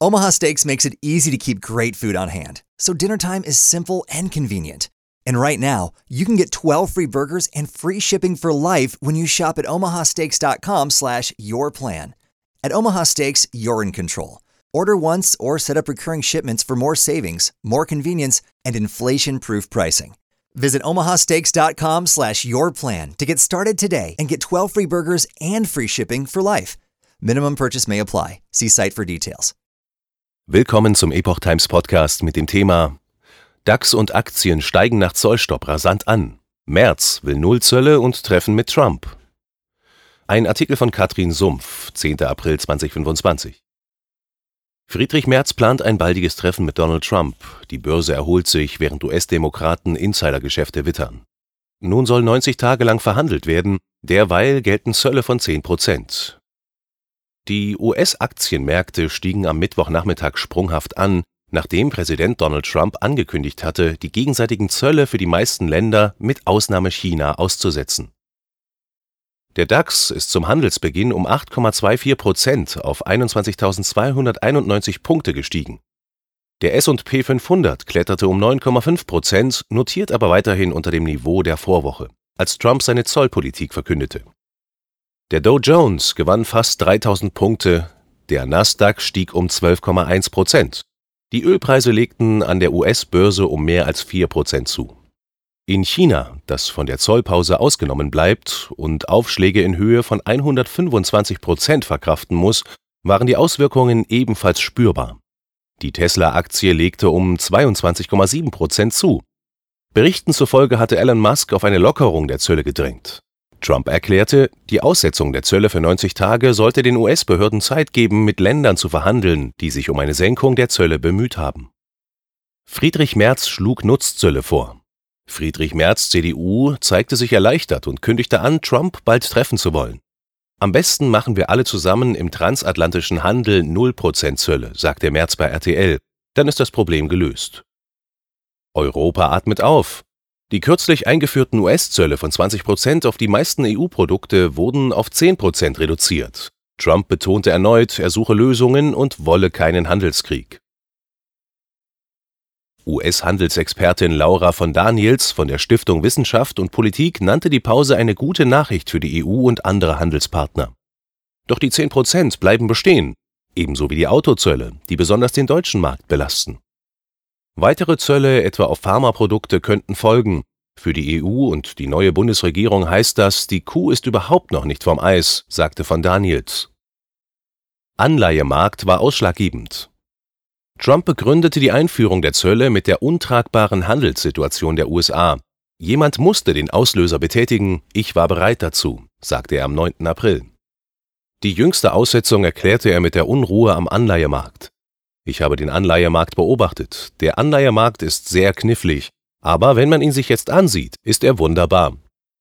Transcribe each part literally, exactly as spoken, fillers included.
Omaha Steaks makes it easy to keep great food on hand, so dinner time is simple and convenient. And right now, you can get twelve free burgers and free shipping for life when you shop at omahasteaks.com slash your plan. At Omaha Steaks, you're in control. Order once or set up recurring shipments for more savings, more convenience, and inflation-proof pricing. Visit omahasteaks.com slash your plan to get started today and get twelve free burgers and free shipping for life. Minimum purchase may apply. See site for details. Willkommen zum Epoch Times Podcast mit dem Thema DAX und Aktien steigen nach Zollstopp rasant an. Merz will Nullzölle und Treffen mit Trump. Ein Artikel von Katrin Sumpf, zehnter April zweitausendfünfundzwanzig. Friedrich Merz plant ein baldiges Treffen mit Donald Trump. Die Börse erholt sich, während U S-Demokraten Insidergeschäfte wittern. Nun soll neunzig Tage lang verhandelt werden, derweil gelten Zölle von zehn Prozent. Die U S-Aktienmärkte stiegen am Mittwochnachmittag sprunghaft an, nachdem Präsident Donald Trump angekündigt hatte, die gegenseitigen Zölle für die meisten Länder mit Ausnahme China auszusetzen. Der DAX ist zum Handelsbeginn um acht Komma vierundzwanzig Prozent auf einundzwanzigtausendzweihunderteinundneunzig Punkte gestiegen. Der S und P fünfhundert kletterte um neun Komma fünf Prozent, notiert aber weiterhin unter dem Niveau der Vorwoche, als Trump seine Zollpolitik verkündete. Der Dow Jones gewann fast dreitausend Punkte, der Nasdaq stieg um zwölf Komma eins Prozent. Die Ölpreise legten an der U S-Börse um mehr als vier Prozent zu. In China, das von der Zollpause ausgenommen bleibt und Aufschläge in Höhe von hundertfünfundzwanzig Prozent verkraften muss, waren die Auswirkungen ebenfalls spürbar. Die Tesla-Aktie legte um zweiundzwanzig Komma sieben Prozent zu. Berichten zufolge hatte Elon Musk auf eine Lockerung der Zölle gedrängt. Trump erklärte, die Aussetzung der Zölle für neunzig Tage sollte den U S-Behörden Zeit geben, mit Ländern zu verhandeln, die sich um eine Senkung der Zölle bemüht haben. Friedrich Merz schlug Nutzzölle vor. Friedrich Merz, C D U, zeigte sich erleichtert und kündigte an, Trump bald treffen zu wollen. Am besten machen wir alle zusammen im transatlantischen Handel null Prozent Zölle, sagte Merz bei R T L. Dann ist das Problem gelöst. Europa atmet auf. Die kürzlich eingeführten U S-Zölle von zwanzig Prozent auf die meisten E U-Produkte wurden auf zehn Prozent reduziert. Trump betonte erneut, er suche Lösungen und wolle keinen Handelskrieg. U S-Handelsexpertin Laura von Daniels von der Stiftung Wissenschaft und Politik nannte die Pause eine gute Nachricht für die E U und andere Handelspartner. Doch die zehn Prozent bleiben bestehen, ebenso wie die Autozölle, die besonders den deutschen Markt belasten. Weitere Zölle, etwa auf Pharmaprodukte, könnten folgen. Für die E U und die neue Bundesregierung heißt das, die Kuh ist überhaupt noch nicht vom Eis, sagte von Daniels. Anleihemarkt war ausschlaggebend. Trump begründete die Einführung der Zölle mit der untragbaren Handelssituation der U S A. Jemand musste den Auslöser betätigen, ich war bereit dazu, sagte er am neunten April. Die jüngste Aussetzung erklärte er mit der Unruhe am Anleihemarkt. Ich habe den Anleihemarkt beobachtet. Der Anleihemarkt ist sehr knifflig, aber wenn man ihn sich jetzt ansieht, ist er wunderbar.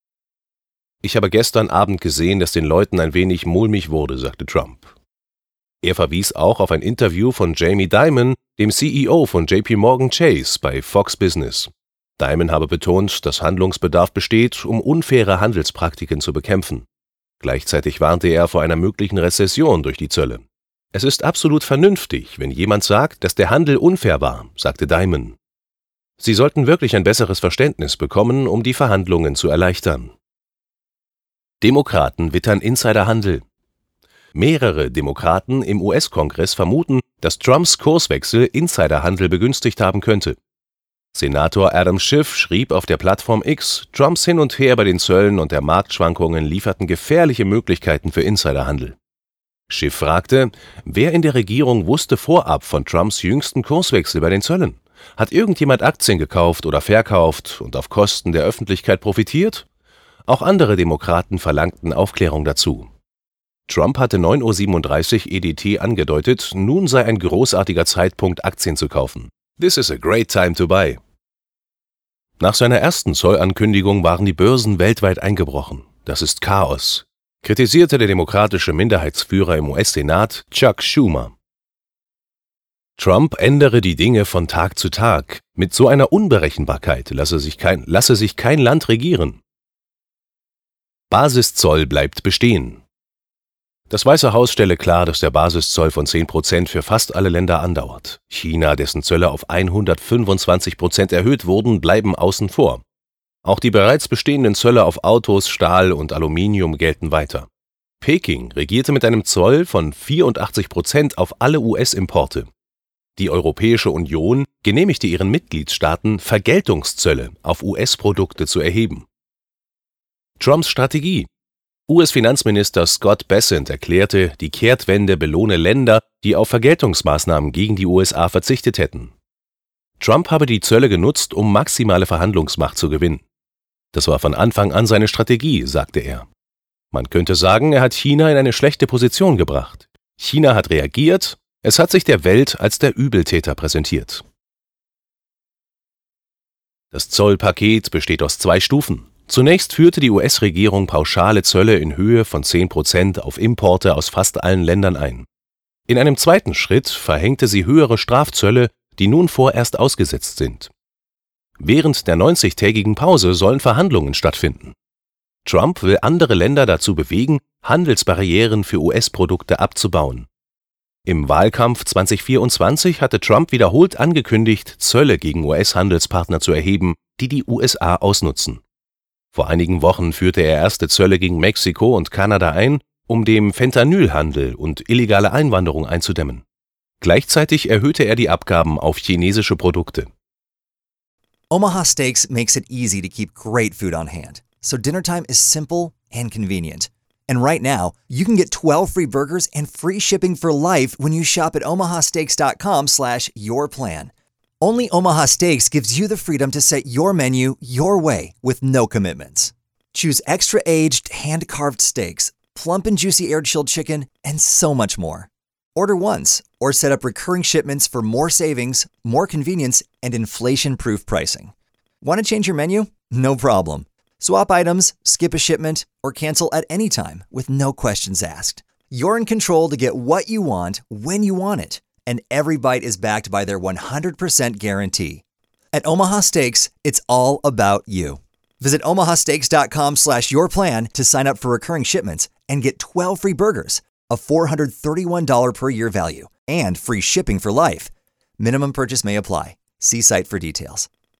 Ich habe gestern Abend gesehen, dass den Leuten ein wenig mulmig wurde, sagte Trump. Er verwies auch auf ein Interview von Jamie Dimon, dem C E O von J P Morgan Chase bei Fox Business. Dimon habe betont, dass Handlungsbedarf besteht, um unfaire Handelspraktiken zu bekämpfen. Gleichzeitig warnte er vor einer möglichen Rezession durch die Zölle. Es ist absolut vernünftig, wenn jemand sagt, dass der Handel unfair war, sagte Dimon. Sie sollten wirklich ein besseres Verständnis bekommen, um die Verhandlungen zu erleichtern. Demokraten wittern Insiderhandel. Mehrere Demokraten im U S-Kongress vermuten, dass Trumps Kurswechsel Insiderhandel begünstigt haben könnte. Senator Adam Schiff schrieb auf der Plattform X, Trumps Hin und Her bei den Zöllen und der Marktschwankungen lieferten gefährliche Möglichkeiten für Insiderhandel. Schiff fragte, wer in der Regierung wusste vorab von Trumps jüngsten Kurswechsel bei den Zöllen? Hat irgendjemand Aktien gekauft oder verkauft und auf Kosten der Öffentlichkeit profitiert? Auch andere Demokraten verlangten Aufklärung dazu. Trump hatte neun Uhr siebenunddreißig E D T angedeutet, nun sei ein großartiger Zeitpunkt, Aktien zu kaufen. This is a great time to buy. Nach seiner ersten Zollankündigung waren die Börsen weltweit eingebrochen. Das ist Chaos, kritisierte der demokratische Minderheitsführer im U S-Senat Chuck Schumer. Trump ändere die Dinge von Tag zu Tag. Mit so einer Unberechenbarkeit lasse sich kein, lasse sich kein Land regieren. Basiszoll bleibt bestehen. Das Weiße Haus stelle klar, dass der Basiszoll von zehn Prozent für fast alle Länder andauert. China, dessen Zölle auf hundertfünfundzwanzig Prozent erhöht wurden, bleiben außen vor. Auch die bereits bestehenden Zölle auf Autos, Stahl und Aluminium gelten weiter. Peking regierte mit einem Zoll von vierundachtzig Prozent auf alle U S-Importe. Die Europäische Union genehmigte ihren Mitgliedstaaten, Vergeltungszölle auf U S-Produkte zu erheben. Trumps Strategie: U S-Finanzminister Scott Bessent erklärte, die Kehrtwende belohne Länder, die auf Vergeltungsmaßnahmen gegen die U S A verzichtet hätten. Trump habe die Zölle genutzt, um maximale Verhandlungsmacht zu gewinnen. Das war von Anfang an seine Strategie, sagte er. Man könnte sagen, er hat China in eine schlechte Position gebracht. China hat reagiert, es hat sich der Welt als der Übeltäter präsentiert. Das Zollpaket besteht aus zwei Stufen. Zunächst führte die U S-Regierung pauschale Zölle in Höhe von zehn Prozent auf Importe aus fast allen Ländern ein. In einem zweiten Schritt verhängte sie höhere Strafzölle, die nun vorerst ausgesetzt sind. Während der neunzigtägigen Pause sollen Verhandlungen stattfinden. Trump will andere Länder dazu bewegen, Handelsbarrieren für U S-Produkte abzubauen. Im Wahlkampf zwanzig vierundzwanzig hatte Trump wiederholt angekündigt, Zölle gegen U S-Handelspartner zu erheben, die die U S A ausnutzen. Vor einigen Wochen führte er erste Zölle gegen Mexiko und Kanada ein, um dem Fentanylhandel und illegale Einwanderung einzudämmen. Gleichzeitig erhöhte er die Abgaben auf chinesische Produkte. Omaha Steaks makes it easy to keep great food on hand, so dinner time is simple and convenient. And right now, you can get twelve free burgers and free shipping for life when you shop at omahasteaks.com slash your plan. Only Omaha Steaks gives you the freedom to set your menu your way with no commitments. Choose extra-aged, hand-carved steaks, plump and juicy air-chilled chicken, and so much more. Order once or set up recurring shipments for more savings, more convenience, and inflation-proof pricing. Want to change your menu? No problem. Swap items, skip a shipment, or cancel at any time with no questions asked. You're in control to get what you want when you want it, and every bite is backed by their one hundred percent guarantee. At Omaha Steaks, it's all about you. Visit omahasteaks.com slash your plan to sign up for recurring shipments and get twelve free burgers, a four hundred thirty-one dollars per year value, and free shipping for life. Minimum purchase may apply. See site for details.